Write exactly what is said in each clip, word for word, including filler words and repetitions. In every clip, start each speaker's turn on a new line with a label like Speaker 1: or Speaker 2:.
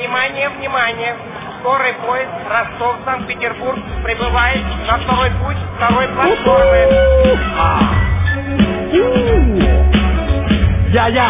Speaker 1: Внимание, внимание! Скорый поезд Ростов-Санкт-Петербург прибывает на второй путь второй платформы.
Speaker 2: Я-я,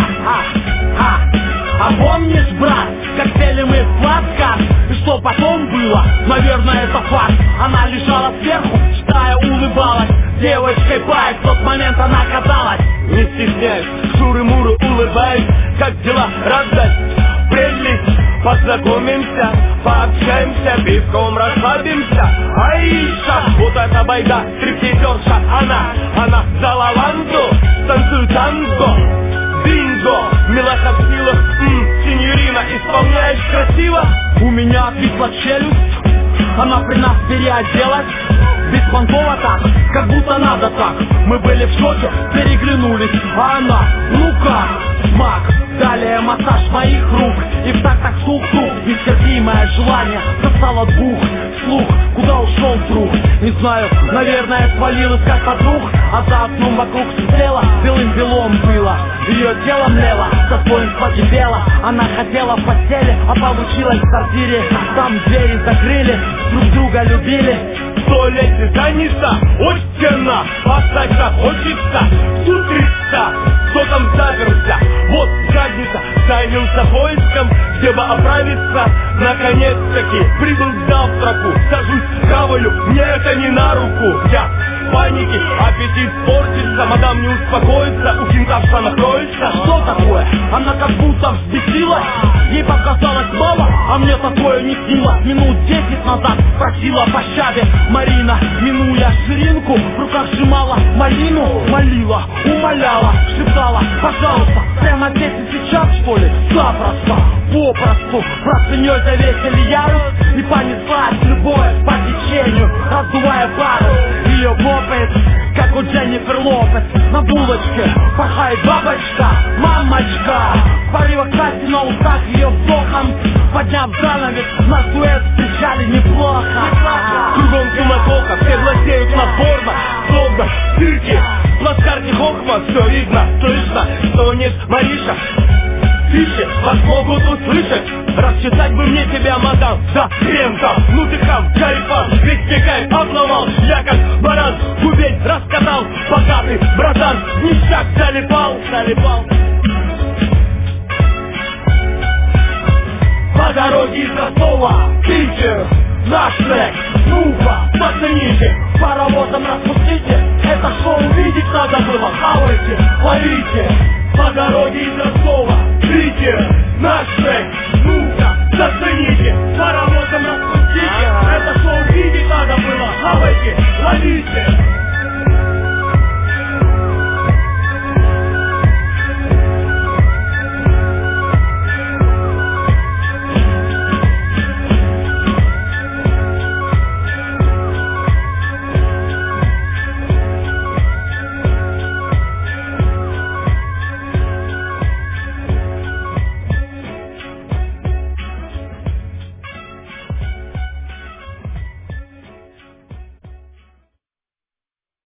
Speaker 2: а, а помнишь, брат, как пели мы в плацкарт? И что потом было? Наверное, это факт. Она лежала сверху, читая, улыбалась. Девочкой байк, в тот момент она казалась. Не стесняюсь, шуры-муры улыбаюсь. Как дела, радость, прелесть. Познакомимся, пообщаемся, пивком расслабимся. Аиша, вот эта байда, стриптизерша. Она, она за лаванду, танцует танго. Бинго, милаха в силах, м, синьорина, исполняешь красиво. У меня отвисла челюсть, она при нас переоделась. Беспонтово так, как будто надо так. Мы были в шоке, переглянулись, а она, ну как, смак. Далее массаж моих рук, и в так так сух-сух. Нестерпимое желание застало двух. Слух, куда ушел друг? Не знаю, наверное, свалилась как подруг. А за окном вокруг светлело, белым-белом было. Ее тело млело, достоинство кипело. Она хотела в постели, а получилось в сортире. Там двери закрыли, друг друга любили. В туалете занята, очтена, остаться хочется, сутрица, кто там заперся, вот задница, занялся поиском, где бы оправиться, наконец-таки прибыл к завтраку, сажусь в кавалю, мне это не на руку, я в панике, аппетит портится, мадам не успокоится, у кентавша накроется. Что такое? Она как будто взбесилась, ей показалось мало, а мне такое не снилось. Минут десять назад просила о пощаде Марина, минуя ширинку, в руках сжимала малину, молила, умоляла, шептала, пожалуйста, прямо здесь и сейчас, что ли? Запросто, попросту, простыней завесили ярус и понеслась любовь по течению, раздувая парус. Ее попыт, как у Дженнифер Лопес, на булочке порхает бабочка, мамочка. В порывах страсти на устах ее вздохом, подняв занавес, нас дуэт встречали неплохо. Кругом суматоха, все глазеют надворно, словно в цирке. В плацкарте хохма, все видно, слышно, стонет Мариша. Тише, вас могут услышать. Рассчитать бы мне тебя, мадам, да хрен там. Ну ты хам, карифан, весь мне кайф обломал. Я как баран, губень раскатал. Пока ты, братан, ништяк залипал, залипал. По дороге из Ростова, Питер, наш трек, ну-ка, зацените. Паровозом распустите, это шоу видеть надо было. Хавайте, ловите. По дороге из Ростова,